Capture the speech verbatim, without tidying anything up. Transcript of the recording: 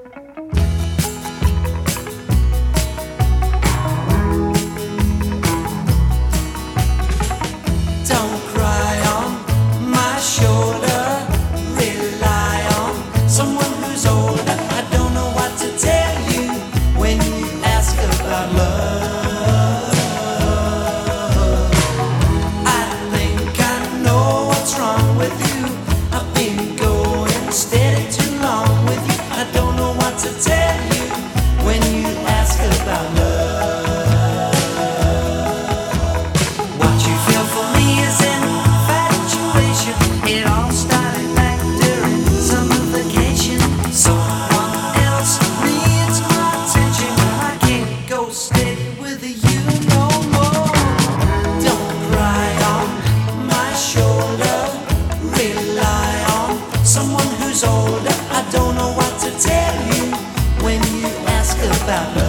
Don't cry on my shoulder. Rely on someone who's older. I don't know what to tell you when you ask about love. I think I know what's wrong with you. I've been going steady too long with you. I don't know what to tell you when you ask about love. What you feel for me is infatuation. It all started back during summer vacation. Someone else needs my attention. I can't go steady with you no more. Don't cry on my shoulder. Rely on someone who's older. I don't know what to tell you when you ask about love.